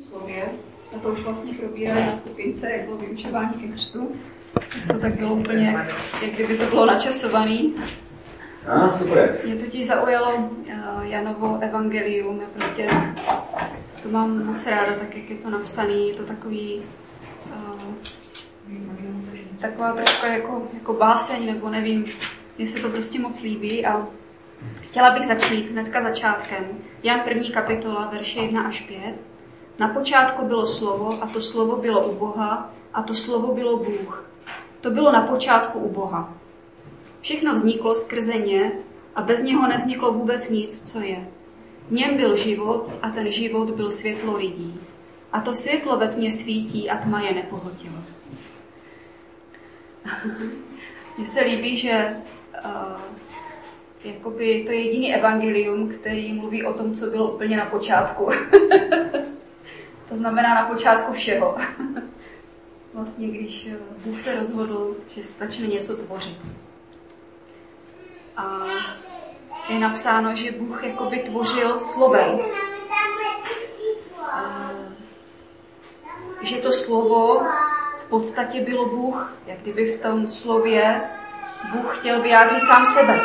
slově. Jsme to už vlastně probírali na skupince, jak bylo vyučování ke křtu. To tak bylo úplně, jak kdyby to bylo načasovaný. Super. Mě totiž zaujalo Janovo evangelium. Já prostě to mám moc ráda, tak jak je to napsané. Je to takový taková trošku jako báseň, nebo nevím, mně se to prostě moc líbí a chtěla bych začít hnedka začátkem. Jan 1. kapitola, verše 1 až 5. Na počátku bylo slovo a to slovo bylo u Boha a to slovo bylo Bůh. To bylo na počátku u Boha. Všechno vzniklo skrze ně a bez něho nevzniklo vůbec nic, co je. V něm byl život a ten život byl světlo lidí. A to světlo ve tmě svítí a tma je nepohltila. Mně se líbí, že jakoby to je jediný evangelium, který mluví o tom, co bylo úplně na počátku. To znamená na počátku všeho. Vlastně, když Bůh se rozhodl, že začne něco tvořit. A je napsáno, že Bůh jakoby tvořil slovem. Že to slovo v podstatě bylo Bůh, jak kdyby v tom slově Bůh chtěl vyjádřit sám sebe.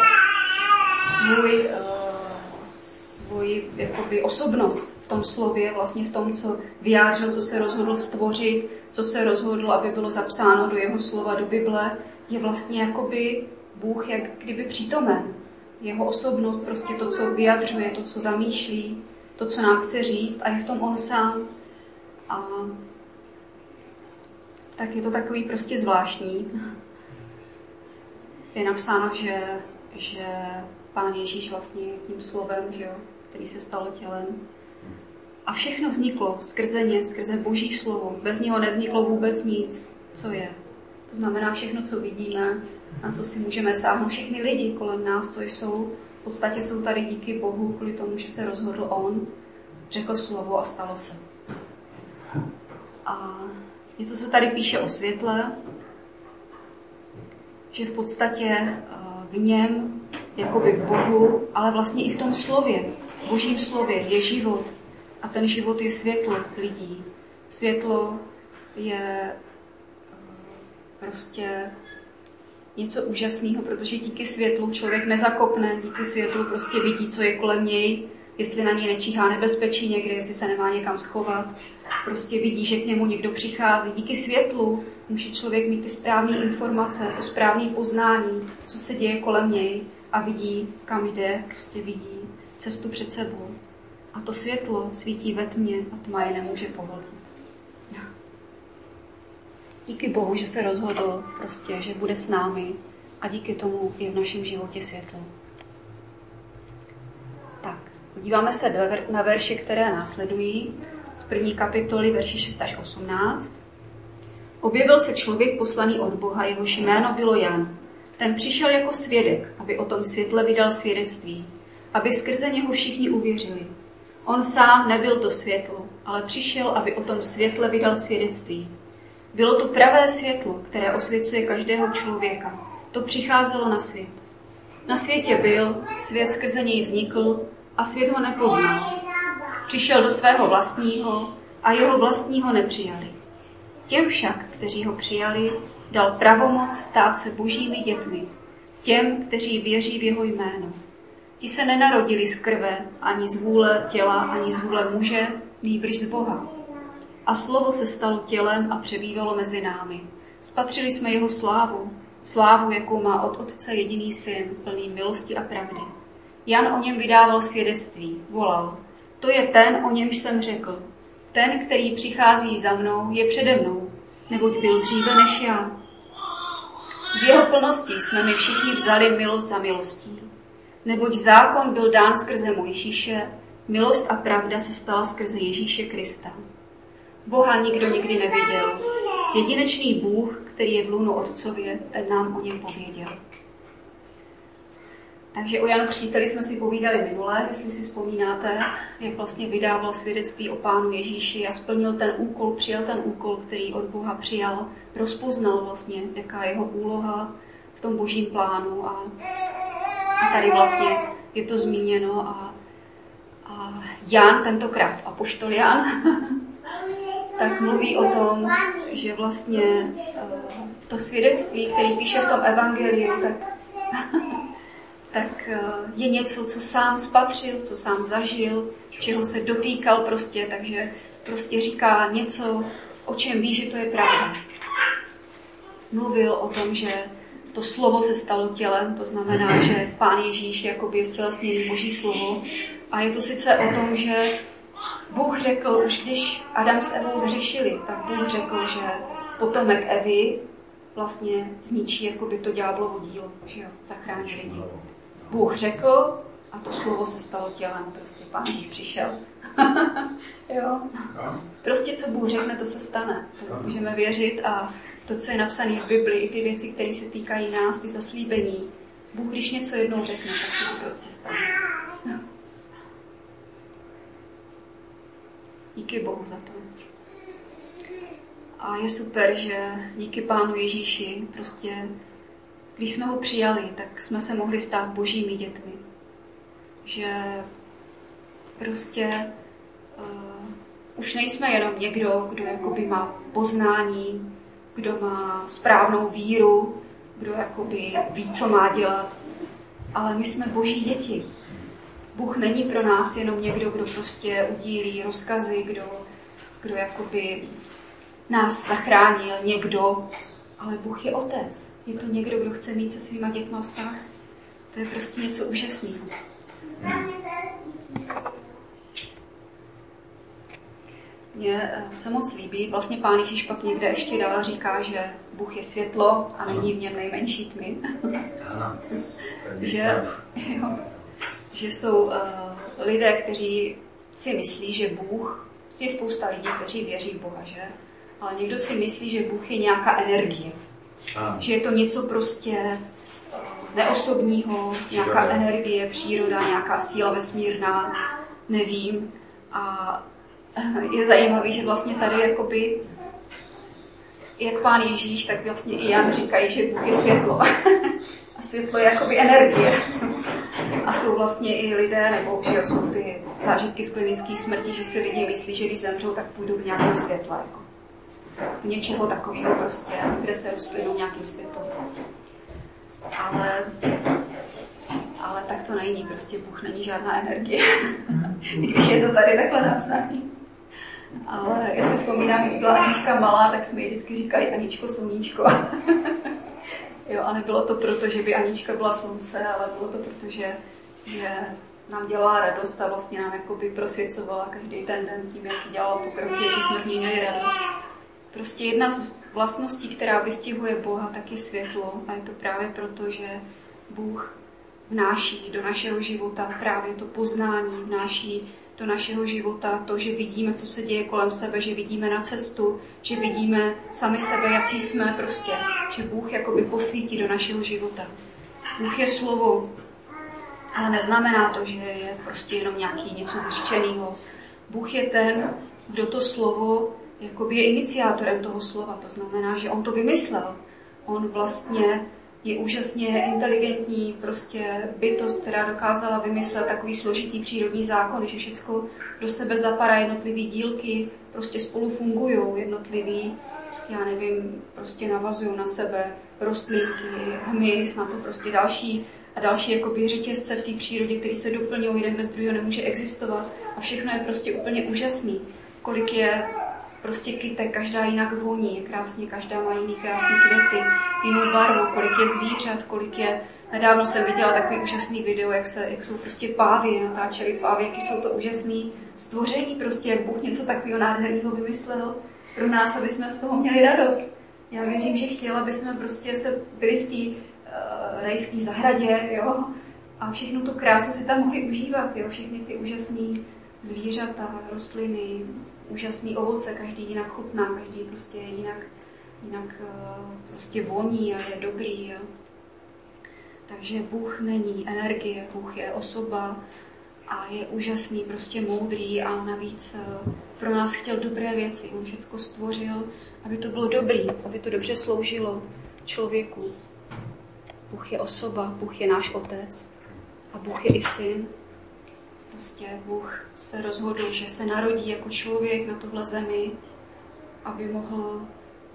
Svoji jakoby osobnost v tom slově, vlastně v tom, co vyjádřil, co se rozhodl stvořit, co se rozhodl, aby bylo zapsáno do jeho slova, do Bible, je vlastně jakoby Bůh jak kdyby přítomen. Jeho osobnost, prostě to, co vyjadřuje, to, co zamýšlí, to, co nám chce říct a je v tom on sám. A tak je to takový prostě zvláštní. Je napsáno, že Pán Ježíš vlastně je tím slovem, že jo, který se stal tělem. A všechno vzniklo skrze ně, skrze Boží slovo. Bez něho nevzniklo vůbec nic, co je. To znamená všechno, co vidíme, na co si můžeme sáhnout. Všechny lidi kolem nás, co jsou, v podstatě jsou tady díky Bohu, kvůli tomu, že se rozhodl on, řekl slovo a stalo se. A něco se tady píše o světle, že v podstatě v něm, jakoby v Bohu, ale vlastně i v tom slově, v Božím slově je život. A ten život je světlo lidí. Světlo je prostě něco úžasného, protože díky světlu člověk nezakopne, díky světlu prostě vidí, co je kolem něj, jestli na něj nečíhá nebezpečí někde, jestli se nemá někam schovat. Prostě vidí, že k němu někdo přichází. Díky světlu může člověk mít ty správné informace, to správné poznání, co se děje kolem něj a vidí, kam jde, prostě vidí cestu před sebou. A to světlo svítí ve tmě a tma je nemůže pohltit. Díky Bohu, že se rozhodl prostě, že bude s námi a díky tomu je v našem životě světlo. Tak, podíváme se na verše, které následují z 1. kapitoly, verši 6 až 18. Objevil se člověk poslaný od Boha, jehož jméno bylo Jan. Ten přišel jako svědek, aby o tom světle vydal svědectví, aby skrze něho všichni uvěřili. On sám nebyl to světlo, ale přišel, aby o tom světle vydal svědectví. Bylo to pravé světlo, které osvěcuje každého člověka. To přicházelo na svět. Na světě byl, svět skrze něj vznikl a svět ho nepoznal. Přišel do svého vlastního a jeho vlastního nepřijali. Těm však, kteří ho přijali, dal pravomoc stát se božími dětmi. Těm, kteří věří v jeho jméno. Ti se nenarodili z krve, ani z vůle těla, ani z vůle muže, nýbrž z Boha. A slovo se stalo tělem a přebývalo mezi námi. Spatřili jsme jeho slávu, jakou má od Otce jediný syn, plný milosti a pravdy. Jan o něm vydával svědectví, volal. To je ten, o němž jsem řekl. Ten, který přichází za mnou, je přede mnou, neboť byl dříve než já. Z jeho plnosti jsme my všichni vzali milost za milostí. Neboť zákon byl dán skrze Mojžíše, milost a pravda se stala skrze Ježíše Krista. Boha nikdo nikdy neviděl. Jedinečný Bůh, který je v lůnu Otcově, ten nám o něm pověděl. Takže o Janu Křtíteli jsme si povídali minule, jestli si vzpomínáte, jak vlastně vydával svědectví o Pánu Ježíši a splnil ten úkol, přijal ten úkol, který od Boha přijal, rozpoznal vlastně, jaká je jeho úloha v tom božím plánu a tady vlastně je to zmíněno a Jan, tentokrát apoštol Jan, tak mluví o tom, že vlastně to svědectví, který píše v tom evangeliu, tak je něco, co sám spatřil, co sám zažil, čeho se dotýkal prostě, takže prostě říká něco, o čem ví, že to je pravda. Mluvil o tom, že to slovo se stalo tělem, to znamená, že Pán Ježíš jakoby je stělesněný Boží slovo. A je to sice o tom, že Bůh řekl, už když Adam s Evou zřešili, tak Bůh řekl, že potomek Evy vlastně zničí jakoby to ďáblovo dílo, že jo, zachrání lidi. Bůh řekl a to slovo se stalo tělem, prostě Pán Ježíš přišel. Jo. Prostě co Bůh řekne, to se stane. To můžeme věřit a to, co je napsané v Bibli, i ty věci, které se týkají nás, ty zaslíbení. Bůh, když něco jednou řekne, tak se to prostě stane. No. Díky Bohu za to. A je super, že díky Pánu Ježíši, prostě, když jsme ho přijali, tak jsme se mohli stát Božími dětmi. Že prostě už nejsme jenom někdo, kdo jakoby má poznání, kdo má správnou víru, kdo jakoby ví, co má dělat, ale my jsme Boží děti. Bůh není pro nás jenom někdo, kdo prostě udílí rozkazy, kdo jakoby nás zachránil, někdo, ale Bůh je otec. Je to někdo, kdo chce mít se svýma dětma vztah. To je prostě něco úžasného. Mně se moc líbí, vlastně Pán Ježíš pak někde ještě dál říká, že Bůh je světlo a není v něm nejmenší tmy. že jsou lidé, kteří si myslí, že Bůh, je spousta lidí, kteří věří v Boha, že? Ale někdo si myslí, že Bůh je nějaká energie. Že je to něco prostě neosobního, nějaká energie, příroda, nějaká síla vesmírná, nevím. A je zajímavý, že vlastně tady jakoby, jak Pán Ježíš, tak vlastně i Jan říkají, že Bůh je světlo. A světlo je jakoby energie. A jsou vlastně i lidé, nebo že jsou ty zážitky z klinické smrti, že si lidi myslí, že když zemřou, tak půjdou do nějakého světla. Jako. Něčeho takového prostě, kde se rozplynou nějakým světlem. Ale tak to není, prostě Bůh není žádná energie. Když je to tady takhle napsané. Ale já si vzpomínám, když byla Anička malá, tak jsme jí vždycky říkali Aničko, sluníčko. Jo, a nebylo to proto, že by Anička byla slunce, ale bylo to proto, že nám dělala radost a vlastně nám jakoby prosvěcovala každý ten den tím, jak dělala pokroky, že jsme z ní měli radost. Prostě jedna z vlastností, která vystihuje Boha, tak je světlo. A je to právě proto, že Bůh vnáší do našeho života právě to poznání, vnáší do našeho života to, že vidíme, co se děje kolem sebe, že vidíme na cestu, že vidíme sami sebe, jací jsme prostě. Že Bůh jakoby posvítí do našeho života. Bůh je slovo, ale neznamená to, že je prostě jenom nějaký něco vyřčenýho. Bůh je ten, kdo to slovo jakoby je iniciátorem toho slova. To znamená, že on to vymyslel. On vlastně je úžasně inteligentní prostě bytost, která dokázala vymyslet takový složitý přírodní zákon, že všecko do sebe zapadá, jednotlivý dílky prostě spolu fungujou, jednotlivý, já nevím, prostě navazují na sebe rostlinky, hmyz, na to prostě další jakoby řetězce v té přírodě, které se doplňují, jeden bez druhého nemůže existovat a všechno je prostě úplně úžasný. Kolik je prostě kytek, každá jinak voní, krásně, každá má jiný krásný květy, jinou barvu, kolik je zvířat, kolik je... Nedávno jsem viděla takový úžasný video, jak jsou prostě pávy, natáčeli pávy, jaký jsou to úžasný stvoření, prostě jak Bůh něco takového nádherného vymyslel pro nás, aby jsme z toho měli radost. Já věřím, že chtěla, aby jsme prostě se byli v té rajské zahradě, jo, a všechnu tu krásu si tam mohli užívat, jo, všechny ty úžasné zvířata, rostliny, úžasný ovoce, každý jinak chutná, každý prostě jinak prostě voní a je dobrý. Jo. Takže Bůh není energie, Bůh je osoba a je úžasný, prostě moudrý a navíc pro nás chtěl dobré věci. On všechno stvořil, aby to bylo dobrý, aby to dobře sloužilo člověku. Bůh je osoba, Bůh je náš otec a Bůh je i syn. Prostě Bůh se rozhodl, že se narodí jako člověk na tuhle zemi aby mohl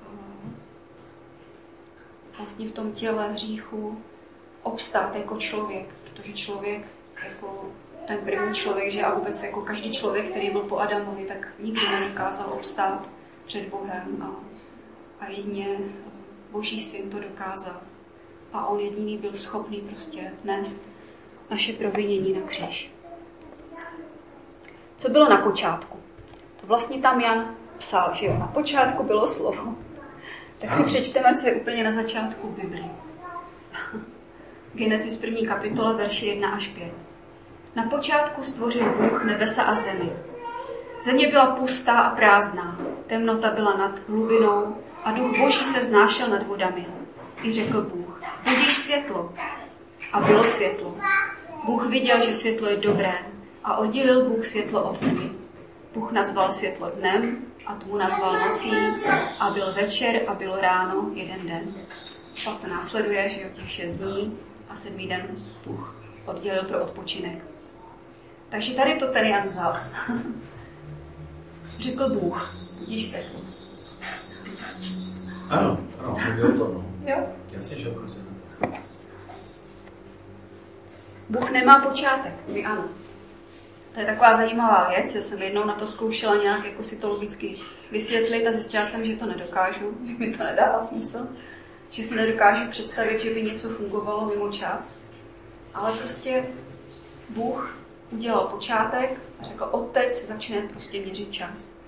vlastně v tom těle hříchu obstát jako člověk, protože člověk jako ten první člověk, že a vůbec jako každý člověk, který byl po Adamovi, tak nikdy nedokázal obstát před Bohem a jedině Boží syn to dokázal. A on jediný byl schopný prostě nést naše provinění na kříž. Co bylo na počátku? To vlastně tam Jan psal, že jo, na počátku bylo slovo. Tak si přečteme, co je úplně na začátku Bible. Genesis 1. kapitola, verši 1 až 5. Na počátku stvořil Bůh nebesa a zemi. Země byla pustá a prázdná, temnota byla nad hlubinou a duch Boží se vznášel nad vodami. I řekl Bůh, budiš světlo. A bylo světlo. Bůh viděl, že světlo je dobré a oddělil Bůh světlo od tmy. Bůh nazval světlo dnem a tmu nazval nocí a byl večer a bylo ráno jeden den. Pak to následuje, že jo, těch 6 dní a 7. den Bůh oddělil pro odpočinek. Takže tady to ten Jan vzal. Řekl Bůh, budíš světlo. Ano, mluví o tom, no. Jo? Jasně, že ukazuje. Bůh nemá počátek, my ano. To je taková zajímavá věc, já jsem jednou na to zkoušela nějak jako si to logicky vysvětlit a zjistila jsem, že to nedokážu, že mi to nedává smysl, že si nedokážu představit, že by něco fungovalo mimo čas. Ale prostě Bůh udělal počátek a řekl, odteď se začne prostě měřit čas.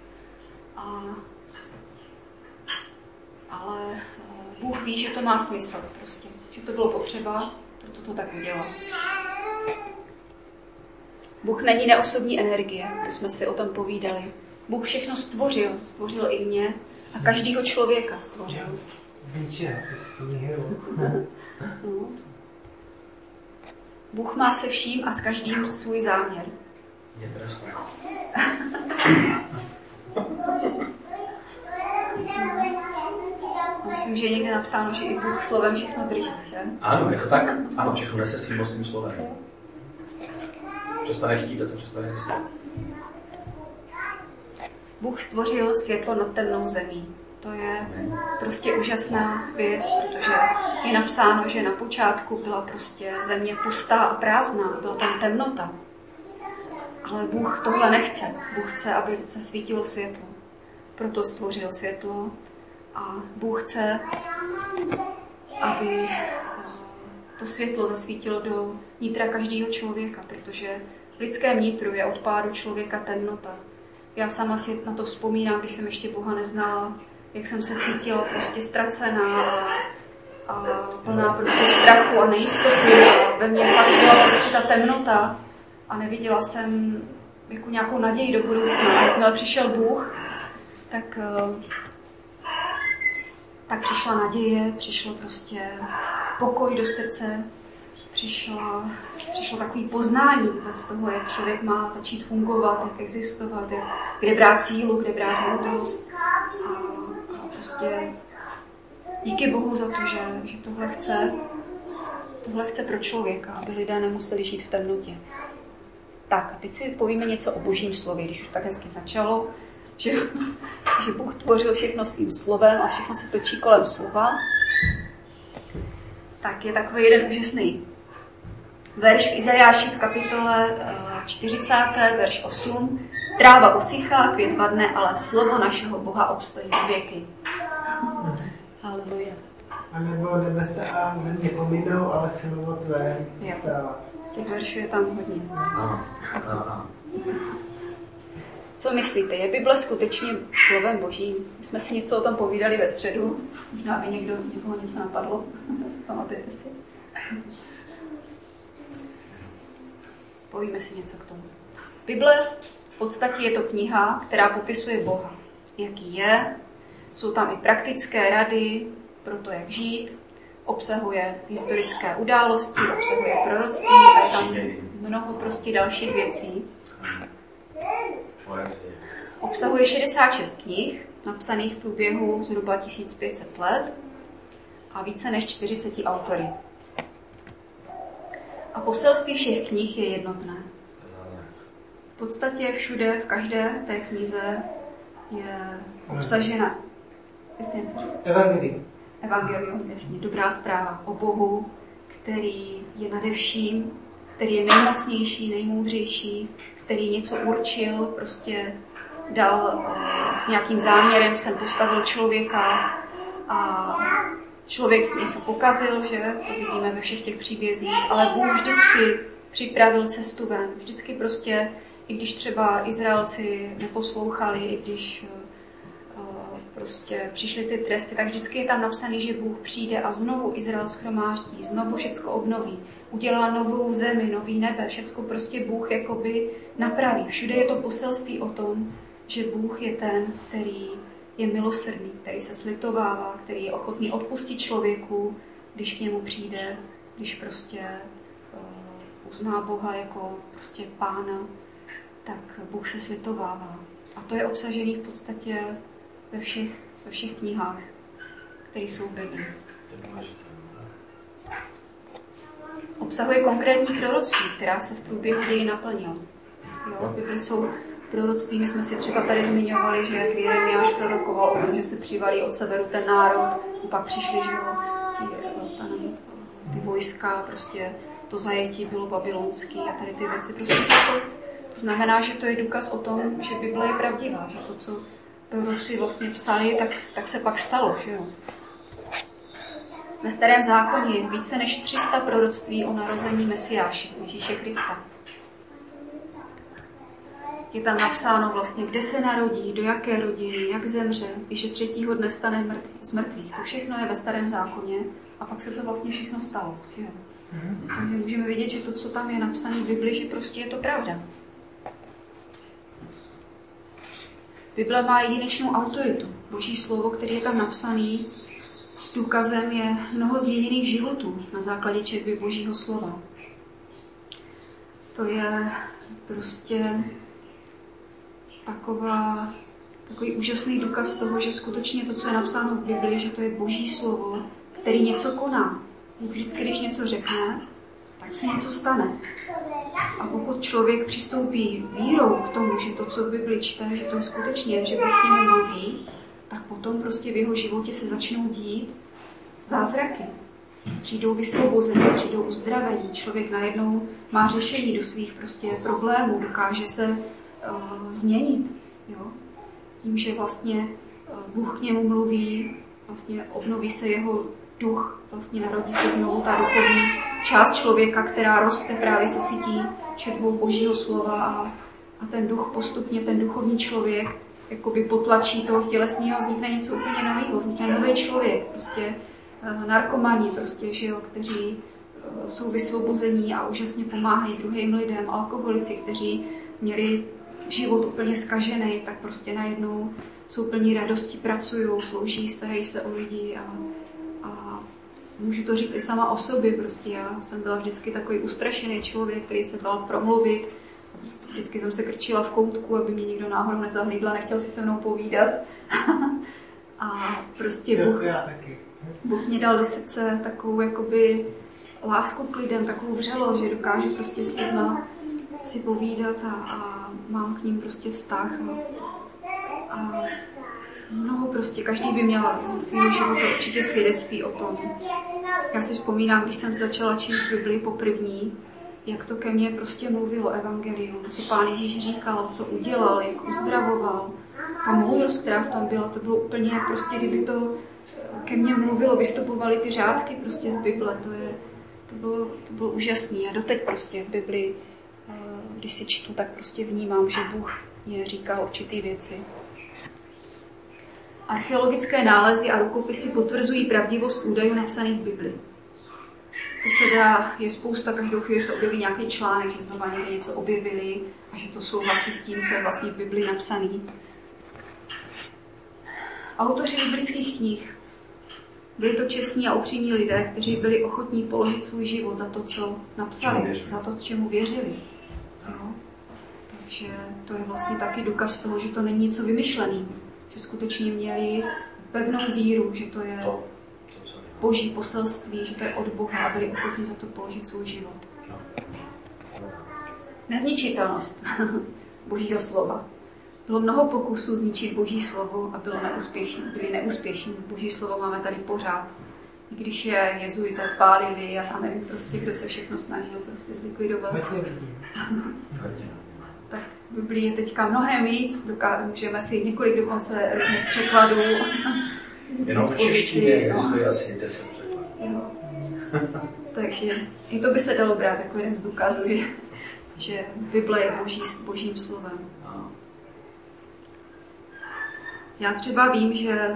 Ale Bůh ví, že to má smysl prostě, že to bylo potřeba, proto to tak udělal. Bůh není neosobní energie, to jsme si o tom povídali. Bůh všechno stvořil i mě a každýho člověka stvořil. No. Bůh má se vším a s každým svůj záměr. Je teda správně. Myslím, že je někde napsáno, že i Bůh slovem všechno drží, že? Ano, je to tak. Ano, všechno nese svým mocným slovem. Přestane chtít a to přestane zjistit. Bůh stvořil světlo nad temnou zemí. To je prostě úžasná věc, protože je napsáno, že na počátku byla prostě země pustá a prázdná, byla tam temnota. Ale Bůh tohle nechce. Bůh chce, aby se svítilo světlo. Proto stvořil světlo a Bůh chce, aby to světlo zasvítilo do nitra každého člověka, protože v lidském nitru je od pádu člověka temnota. Já sama si na to vzpomínám, když jsem ještě Boha neznala, jak jsem se cítila prostě ztracená a plná prostě strachu a nejistoty a ve mně fakt byla prostě ta temnota a neviděla jsem jako nějakou naději do budoucna. A jakmile přišel Bůh, tak přišla naděje, přišlo prostě pokoj do srdce, přišlo takový poznání vůbec toho, jak člověk má začít fungovat, jak existovat, kde brát sílu, kde brát moudrost. A prostě díky Bohu za to, že tohle chce pro člověka, aby lidé nemuseli žít v temnotě. Tak a teď si povíme něco o Božím slově, když už tak hezky začalo, že Bůh tvořil všechno svým slovem a všechno se točí kolem slova. Tak je takový jeden úžasný verš v Izajáši v kapitole 40, verš 8. Tráva usychá, květ vadne, ale slovo našeho Boha obstojí na věky. Haleluja. A nebo nebesa a země pominou, ale slovo tvé zůstává. Těch veršů je tam hodně. Ano. Co myslíte, je Bible skutečně slovem Božím? My jsme si něco o tom povídali ve středu. Možná by někoho něco napadlo. Pamatujete si? Povíme si něco k tomu. Bible v podstatě je to kniha, která popisuje Boha. Jaký je, jsou tam i praktické rady pro to, jak žít, obsahuje historické události, obsahuje proroctví a je tam mnoho prostě dalších věcí. Obsahuje 66 knih, napsaných v průběhu zhruba 1500 let a více než 40 autory. A poselství všech knih je jednotné. V podstatě všude, v každé té knize je obsažena. Evangelium, jasně, dobrá zpráva o Bohu, který je nade vším, který je nejmocnější, nejmoudřejší, který něco určil, prostě dal s nějakým záměrem, jsem postavil člověka a člověk něco pokazil, že? To vidíme ve všech těch příbězích, ale Bůh vždycky připravil cestu ven. Vždycky prostě, i když třeba Izraelci neposlouchali, i když prostě přišly ty tresty, tak vždycky je tam napsaný, že Bůh přijde a znovu Izrael shromáždí, znovu všecko obnoví, udělá novou zemi, nový nebe, všecko prostě Bůh jakoby napraví. Všude je to poselství o tom, že Bůh je ten, který je milosrdný, který se slitovává, který je ochotný odpustit člověku, když k němu přijde, když prostě uzná Boha jako prostě pána, tak Bůh se slitovává. A to je obsažený v podstatě ve všech knihách, které jsou v Bibli. Obsahuje konkrétní proroctví, která se v průběhu dějí naplnila. V Bibli jsou proroctví, my jsme si třeba tady zmiňovali, že jak Jeremiáš prorokoval o tom, že se přivalí od severu ten národ, a pak přišli, že ty vojska, prostě to zajetí bylo babylonský a tady ty věci prostě se to znamená, že to je důkaz o tom, že Bible je pravdivá, že to, co proroci vlastně psali, tak se pak stalo, že jo. Ve Starém zákoně je více než 300 proroctví o narození Mesiáše, Ježíše Krista. Je tam napsáno vlastně, kde se narodí, do jaké rodiny, jak zemře, i že 3. dne stane z mrtvých. To všechno je ve Starém zákoně a pak se to vlastně všechno stalo, že jo. Takže můžeme vidět, že to, co tam je napsané v Bibli, že prostě je to pravda. Bible má jedinečnou autoritu. Boží slovo, který je tam napsaný, důkazem je mnoho změněných životů na základě četby Božího slova. To je prostě takový úžasný důkaz toho, že skutečně to, co je napsáno v Bibli, že to je Boží slovo, který něco koná. Vždycky, když něco řekne, tak se něco stane. A pokud člověk přistoupí vírou k tomu, že to, co v Bibli čte, že to je skutečně, že Bůh k němu mluví, tak potom prostě v jeho životě se začnou dít zázraky. Přijdou vysvobození, přijdou uzdravení. Člověk najednou má řešení do svých prostě problémů, dokáže se změnit. Jo? Tím, že vlastně Bůh k němu mluví, vlastně obnoví se jeho duch, vlastně narodí se znovu ta duchovní část člověka, která roste, právě se sytí četbou Božího slova a ten duch postupně, ten duchovní člověk jakoby potlačí toho tělesného, vznikne něco úplně nového, vznikne nový člověk, prostě narkomani, prostě, že jo, kteří jsou vysvobození a úžasně pomáhají druhým lidem, alkoholici, kteří měli život úplně zkažený, tak prostě najednou jsou plní radosti, pracují, slouží, starají se o lidi a můžu to říct i sama o sobě, prostě já jsem byla vždycky takový ustrašený člověk, který se bál promluvit. Vždycky jsem se krčila v koutku, aby mě nikdo náhodou nezahlídl a nechtěl si se mnou povídat. A prostě Bůh mě dal do srdce takovou jakoby lásku k lidem, takovou vřelost, že dokážu prostě s lidma si povídat a mám k ním prostě vztah. A mnoho prostě, každý by měl ze svého života určitě svědectví o tom. Já si vzpomínám, když jsem začala číst Bibli poprvní, jak to ke mně prostě mluvilo evangelium, co Pán Ježíš říkal, co udělal, jak uzdravoval. Ta moudrost, která v tom byla, to bylo úplně prostě, kdyby to ke mně mluvilo, vystupovaly ty řádky prostě z Bible, to bylo úžasný. A doteď prostě v Bibli, když si čtu, tak prostě vnímám, že Bůh mě říká určitý věci. Archeologické nálezy a rukopisy potvrzují pravdivost údajů napsaných v Bibli. To se dá, je spousta, každou chvíli se objeví nějaký článek, že znova někde něco objevili a že to souhlasí s tím, co je vlastně v Bibli napsaný. Autoři biblických knih byli to čestní a upřímní lidé, kteří byli ochotní položit svůj život za to, co napsali, za to, čemu věřili. Jo? Takže to je vlastně taky důkaz toho, že to není něco vymyšlený, že skutečně měli pevnou víru, že to je Boží poselství, že to je od Boha a byli ochotní za to položit svůj život. Nezničitelnost Božího slova. Bylo mnoho pokusů zničit Boží slovo a byli neúspěšní. Boží slovo máme tady pořád. I když je jezuité pálili a nevím prostě, kdo se všechno snažil prostě zlikvidovat. Tak v Biblii je teďka mnohem víc, můžeme si několik dokonce různých překladů. Jenom v češtině existuje asi 10 překladů. Takže i to by se dalo brát jako jeden z důkazů, že Bible je Božím slovem. Já třeba vím, že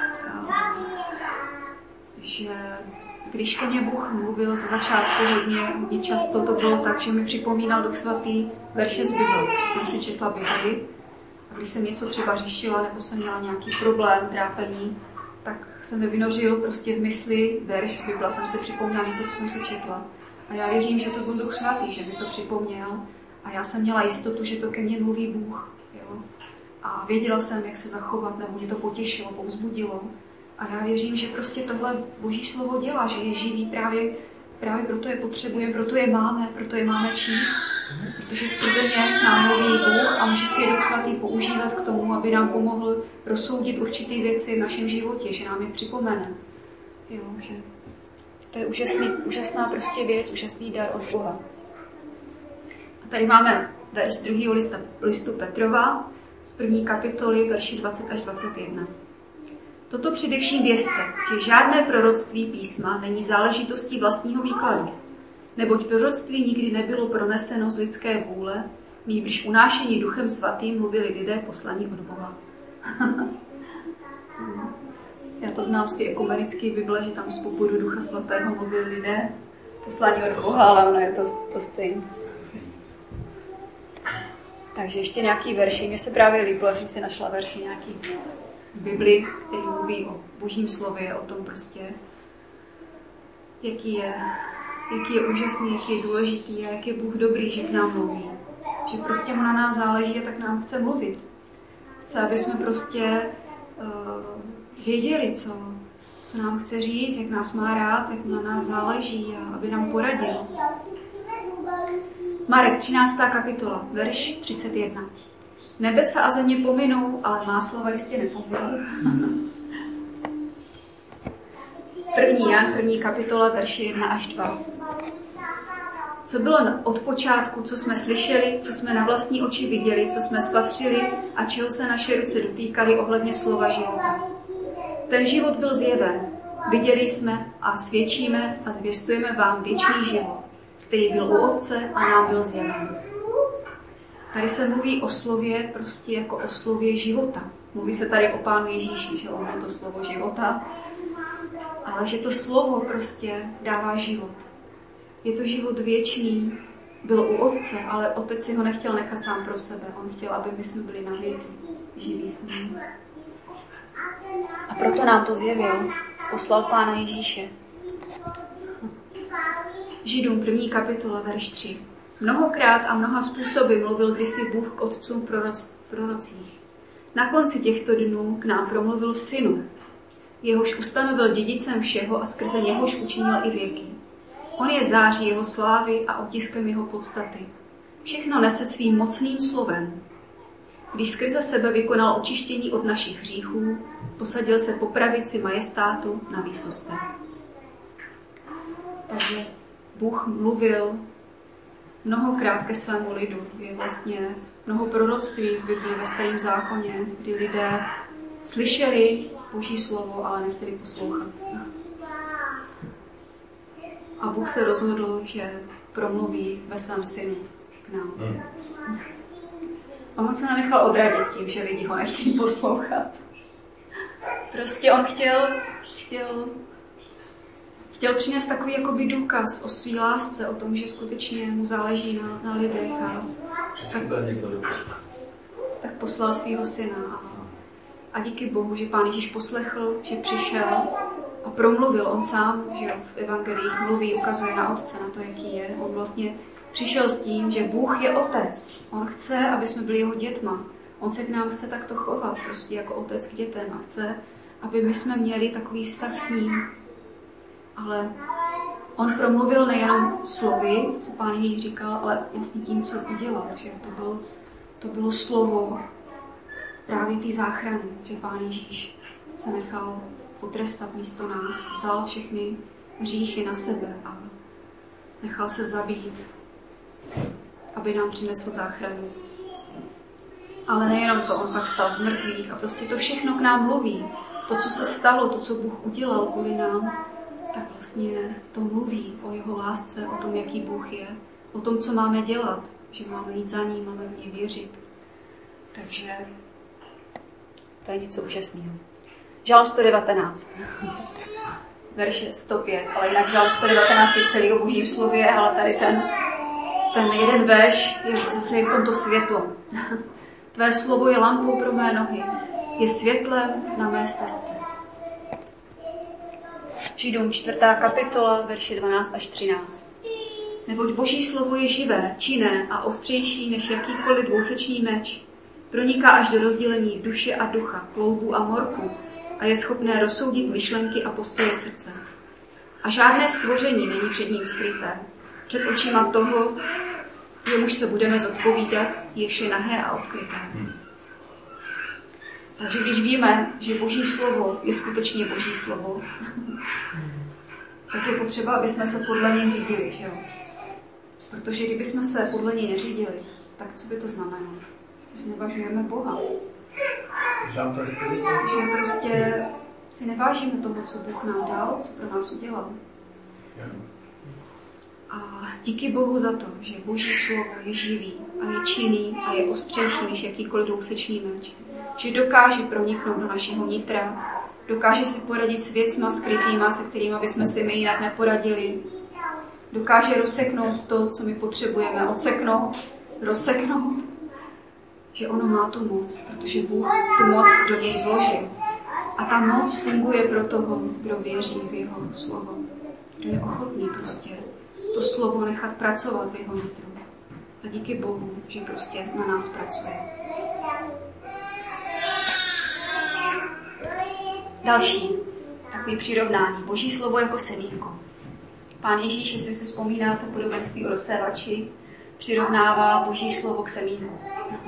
když ke mně Bůh mluvil ze začátku hodně často, to bylo tak, že mi připomínal Duch Svatý verše z Bible. Když jsem si četla Bibli a když jsem něco třeba řešila nebo jsem měla nějaký problém, trápení, tak jsem mi vynořil prostě v mysli verš z Bible, jsem si připomněla něco, co jsem si četla. A já věřím, že to byl Duch Svatý, že mi to připomněl a já jsem měla jistotu, že to ke mně mluví Bůh. Jo? A věděla jsem, jak se zachovat, nebo mě to potěšilo, povzbudilo. A já věřím, že prostě tohle Boží slovo dělá, že je živý, právě proto je potřebujeme, proto je máme číst, protože skrze ně nám mluví Bůh a může si je Duch Svatý používat k tomu, aby nám pomohl rozsoudit určité věci v našem životě, že nám je připomene. Jo, že to je úžasná prostě věc, úžasný dar od Boha. A tady máme verš z 2. listu Petrova, z 1. kapitoly, verši 20 až 21. Toto především vězte, že žádné proroctví písma není záležitostí vlastního výkladu, neboť proroctví nikdy nebylo proneseno z lidské vůle, nýbrž unášení Duchem Svatým mluvili lidé poslaní od Boha. Já to znám z té ekumenické Bible, že tam z popudu Ducha Svatého mluvili lidé poslaní od Boha, ale ono je to stejné. Takže ještě nějaký verši. Mně se právě líbilo, že si našla verši nějaký v Bibli, který mluví o Božím slově, o tom prostě, jaký je úžasný, jaký je důležitý a jak je Bůh dobrý, že k nám mluví. Že prostě mu na nás záleží a tak nám chce mluvit. Chce, aby jsme prostě věděli, co nám chce říct, jak nás má rád, jak na nás záleží a aby nám poradil. Marek 13. kapitola, verš 31. Nebesa a země pominou, ale má slova jistě nepominou. 1. Jan, 1. kapitola, verši 1 až 2. Co bylo od počátku, co jsme slyšeli, co jsme na vlastní oči viděli, co jsme spatřili a čeho se naše ruce dotýkaly ohledně slova života. Ten život byl zjeven. Viděli jsme a svědčíme a zvěstujeme vám věčný život, který byl u Otce a nám byl zjeven. Tady se mluví o slově prostě jako o slově života. Mluví se tady o Pánu Ježíši, že on je to slovo života, ale že to slovo prostě dává život. Je to život věčný, byl u Otce, ale Otec si ho nechtěl nechat sám pro sebe. On chtěl, aby my jsme byli na věky živí s ním. A proto nám to zjevil. Poslal Pána Ježíše. Židům 1. kapitola, verš 3. Mnohokrát a mnoha způsoby mluvil kdysi Bůh k otcům prorocích. Na konci těchto dnů k nám promluvil v Synu, jehož ustanovil dědicem všeho a skrze něhož učinil i věky. On je září jeho slávy a otiskem jeho podstaty. Všechno nese svým mocným slovem. Když skrze sebe vykonal očištění od našich hříchů, posadil se po pravici majestátu na výsostech. Takže Bůh mluvil mnohokrát ke svému lidu. Je vlastně mnoho proroctví v Bibli ve Starém zákoně, kdy lidé slyšeli Boží slovo, ale nechtěli poslouchat. A Bůh se rozhodl, že promluví ve svém Synu k nám. On se nenechal odradit tím, že lidi ho nechtějí poslouchat. Prostě on chtěl přinést takový jakoby důkaz o svý lásce, o tom, že skutečně mu záleží na lidech. Tak poslal svého Syna. A díky Bohu, že Pán Ježíš poslechl, že přišel a promluvil. On sám, že v evangelích mluví, ukazuje na Otce, na to, jaký je. On vlastně přišel s tím, že Bůh je Otec. On chce, aby jsme byli jeho dětma. On se k nám chce takto chovat, prostě jako otec k dětem. A chce, aby my jsme měli takový vztah s ním. Ale on promluvil nejenom slovy, co Pán Ježíš říkal, ale vlastně tím, co udělal. Že to bylo slovo právě té záchrany, že Pán Ježíš se nechal potrestat místo nás, vzal všechny hříchy na sebe a nechal se zabít, aby nám přinesl záchranu. Ale nejenom to, on pak vstal z mrtvých a prostě to všechno k nám mluví. To, co se stalo, to, co Bůh udělal kvůli nám, tak vlastně to mluví o jeho lásce, o tom, jaký Bůh je, o tom, co máme dělat, že máme jít za ním, máme v něj věřit. Takže to je něco úžasného. Žalm 119, verše 105, ale jinak Žalm 119 je celý o Božím slově, ale tady ten jeden verš je zase v tomto světlo. Tvé slovo je lampou pro mé nohy, je světlem na mé stezce. Židům 4. kapitola, verše 12 až 13. Neboť Boží slovo je živé, činné a ostřejší než jakýkoliv dvousečný meč. Proniká až do rozdělení duše a ducha, kloubů a morku a je schopné rozsoudit myšlenky a postoje srdce. A žádné stvoření není před ním skryté. Před očima toho, jemuž se budeme zodpovídat, je vše nahé a odkryté. Takže když víme, že Boží slovo je skutečně Boží slovo, tak je potřeba, aby jsme se podle něj řídili, že jo? Protože kdybychom se podle něj neřídili, tak co by to znamenalo? Že si nevažujeme Boha. Že prostě si nevážíme toho, co Bůh nám dal, co pro nás udělal. A díky Bohu za to, že Boží slovo je živý a je činný a je ostřejší než jakýkoliv dvousečný meč. Že dokáže proniknout do našeho nitra, dokáže si poradit s věcma skrytýma, se kterými bychom si my jinak neporadili. Dokáže rozseknout to, co my potřebujeme odseknout, rozseknout. Že ono má tu moc, protože Bůh tu moc do něj vložil. A ta moc funguje pro toho, kdo věří v jeho slovo. Kdo je ochotný prostě to slovo nechat pracovat v jeho nitru. A díky Bohu, že prostě na nás pracuje. Další takový přirovnání. Boží slovo jako semínko. Pán Ježíš, jestli si vzpomínáte podobenství o rozsévači, přirovnává Boží slovo k semínku.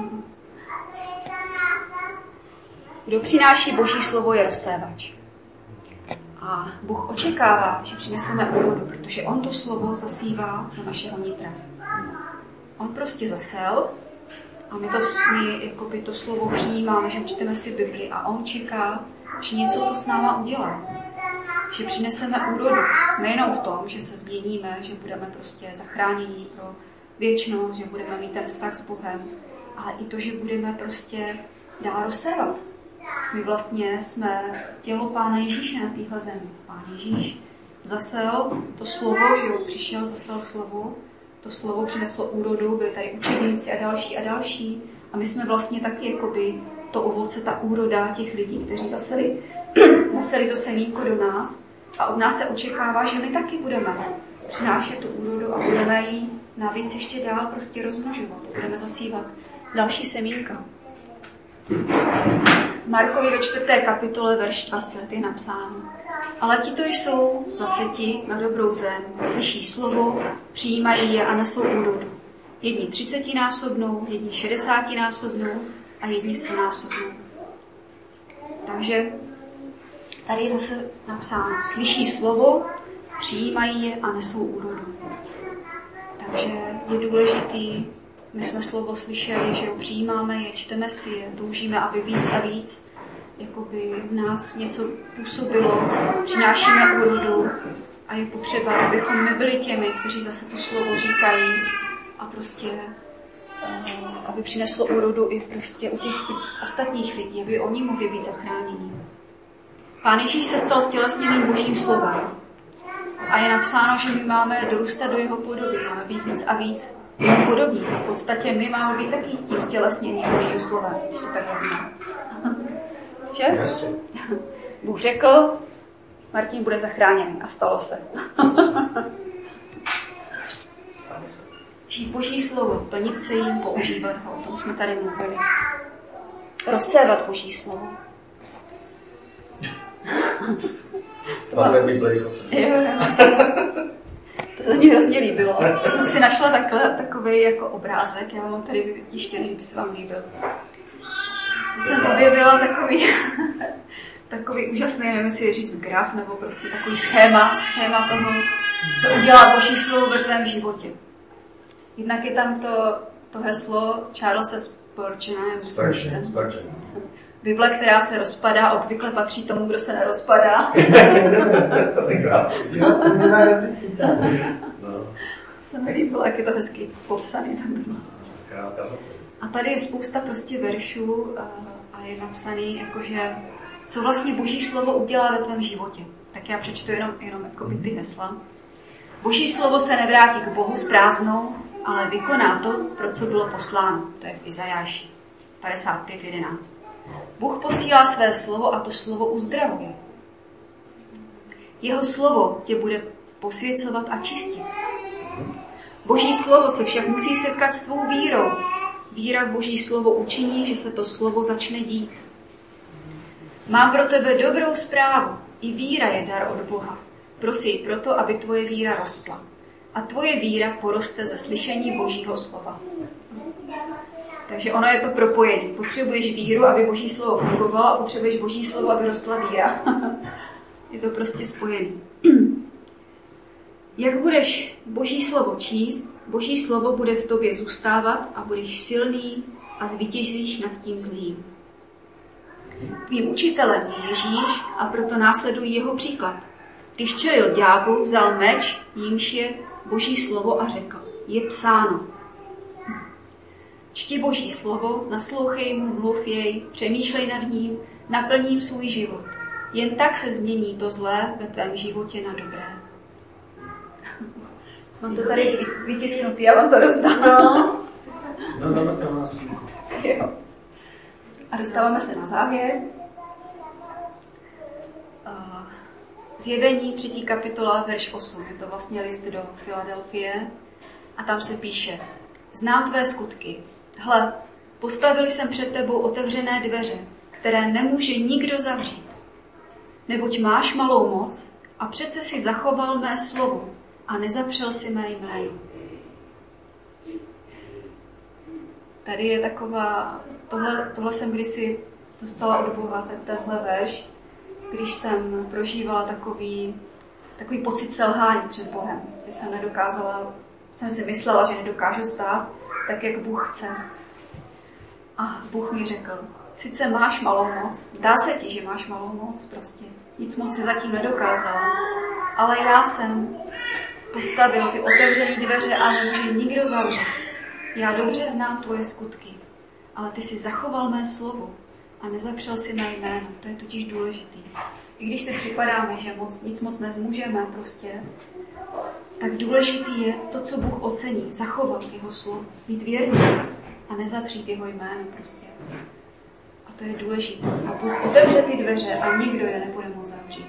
Kdo přináší Boží slovo, je rozsévač. A Bůh očekává, že přineseme úrodu, protože on to slovo zasívá do našeho nitra. On prostě zasel a my to slovo přijímáme, že čteme si Bibli a on čeká, že něco to s náma udělá. Že přineseme úrodu. Nejenom v tom, že se změníme, že budeme prostě zachráněni pro věčnost, že budeme mít ten vztah s Bohem, ale i to, že budeme prostě dál rozsévat. My vlastně jsme tělo Pána Ježíše na téhle zemi. Pán Ježíš zasel to slovo, že jo, přišel, zasel slovo, to slovo přineslo úrodu, byli tady učeníci a další. A my jsme vlastně taky jakoby to ovoce, ta úroda těch lidí, kteří zaseli to semínko do nás a od nás se očekává, že my taky budeme přinášet tu úrodu a budeme ji navíc ještě dál prostě rozmnožovat. Budeme zasívat další semínka. Markovi ve 4. kapitole, verš 20 je napsáno. Ale tito jsou zase ti na dobrou zem, slyší slovo, přijímají je a nesou úrodu. Jedni 30násobnou, jedni 60násobnou a jedni 100násobnou. Takže tady je zase napsáno, slyší slovo, přijímají je a nesou úrodu. Takže je důležitý, my jsme slovo slyšeli, že ho přijímáme je, čteme si je, toužíme, aby víc a víc jakoby v nás něco působilo, přinášíme úrodu a je potřeba, abychom my byli těmi, kteří zase to slovo říkají a prostě aby přineslo úrodu i prostě u těch ostatních lidí, aby oni mohli být zachráněni. Pán Ježíš se stal stělesněným Božím slovem a je napsáno, že my máme dorůstat do jeho podoby, máme být víc a víc jeho podobní. V podstatě my máme být taky tím stělesněným Božím slovem, když to tak vezmeme. Že? Bůh řekl, Martin bude zachráněný a stalo se. Žít Boží slovo, plnit se jim, používat ho, o tom jsme tady mluvili. Rozsévat Boží slovo. Máme Bibli. To se mi hrozně líbilo. Já jsem si našla takový jako obrázek, já vám tady vytištěný, kdyby se vám líbil. To jsem objevila takový úžasný, nevím, jestli říct graf, nebo prostě takový schéma toho, co udělá Boží slovo ve tvém životě. Jednak je tam to heslo Charlesa Spurgeona. Bible, která se rozpadá, obvykle patří tomu, kdo se nerozpadá. To je krásný. Se mi líbilo, jak je to hezky popsané tam bylo. A tady je spousta prostě veršů a je napsaný, jakože, co vlastně Boží slovo udělá ve tvém životě. Tak já přečtu jenom jakoby ty hesla. Boží slovo se nevrátí k Bohu s prázdnou, ale vykoná to, pro co bylo posláno. To je v Izajáši 55:11. Bůh posílá své slovo a to slovo uzdravuje. Jeho slovo tě bude posvěcovat a čistit. Boží slovo se však musí setkat s tvou vírou. Víra v Boží slovo učiní, že se to slovo začne dít. Mám pro tebe dobrou zprávu. I víra je dar od Boha. Prosí proto, aby tvoje víra rostla. A tvoje víra poroste ze slyšení Božího slova. Takže ono je to propojené. Potřebuješ víru, aby Boží slovo fungovalo, a potřebuješ Boží slovo, aby rostla víra. Je to prostě spojený. Jak budeš Boží slovo číst, Boží slovo bude v tobě zůstávat a budeš silný a zvítězíš nad tím zlým. Tvým učitelem je Ježíš a proto následuj jeho příklad. Když čelil ďáblu, vzal meč, jímž je Boží slovo a řekl, je psáno. Čti Boží slovo, naslouchej mu, mluv jej, přemýšlej nad ním, naplním svůj život. Jen tak se změní to zlé ve tvém životě na dobré. Mám to tady vytisknutý, já vám to rozdám. No, dáme to na nás. Jo. A dostáváme se na závěr. Zjevení 3. kapitola, verš 8. Je to vlastně list do Filadelfie. A tam se píše, znám tvé skutky. Hle, postavil jsem před tebou otevřené dveře, které nemůže nikdo zavřít. Neboť máš malou moc a přece si zachoval mé slovo a nezapřel si mé jméno. Tady je taková, tohle jsem kdysi dostala od Boha, tenhle verš, když jsem prožívala takový pocit selhání před Bohem, že jsem si myslela, že nedokážu stát tak, jak Bůh chce. A Bůh mi řekl, sice máš malou moc, zdá se ti, že máš malou moc prostě, nic moc si zatím nedokázal, ale já jsem postavil ty otevřené dveře a nemůže nikdo zavřít. Já dobře znám tvoje skutky, ale ty si zachoval mé slovo a nezapřel si mé jméno. To je totiž důležitý. I když si připadáme, že nic moc nezmůžeme prostě, tak důležitý je to, co Bůh ocení, zachovat jeho slovo, být věrný a nezapřít jeho jméno prostě. A to je důležité. A Bůh otevře ty dveře a nikdo je nebude moct zavřít.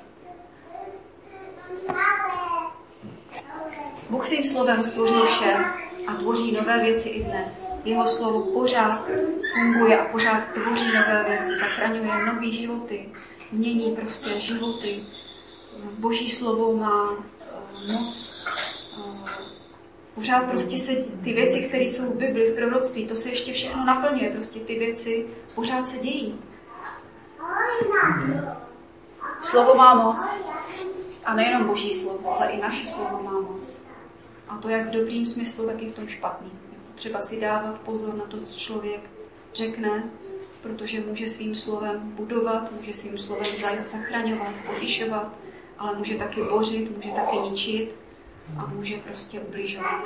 Bůh svým slovem stvořil vše a tvoří nové věci i dnes. Jeho slovo pořád funguje a pořád tvoří nové věci, zachraňuje nové životy, mění prostě životy. Boží slovo má moc. Pořád prostě se ty věci, které jsou v Bibli, v proroctví, to se ještě všechno naplňuje. Prostě ty věci pořád se dějí. Slovo má moc. A nejenom Boží slovo, ale i naše slovo má moc. A to jak v dobrým smyslu, tak i v tom špatným. Je potřeba si dávat pozor na to, co člověk řekne, protože může svým slovem budovat, může svým slovem zachraňovat, potěšovat, ale může taky bořit, může taky ničit a může prostě ubližovat.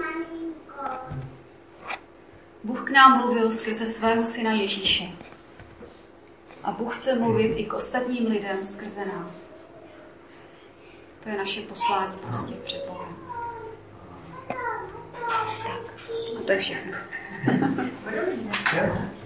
Bůh k nám mluvil skrze svého syna Ježíše. A Bůh chce mluvit i k ostatním lidem skrze nás. To je naše poslání prostě před Bohem. Tak, a to je všechno.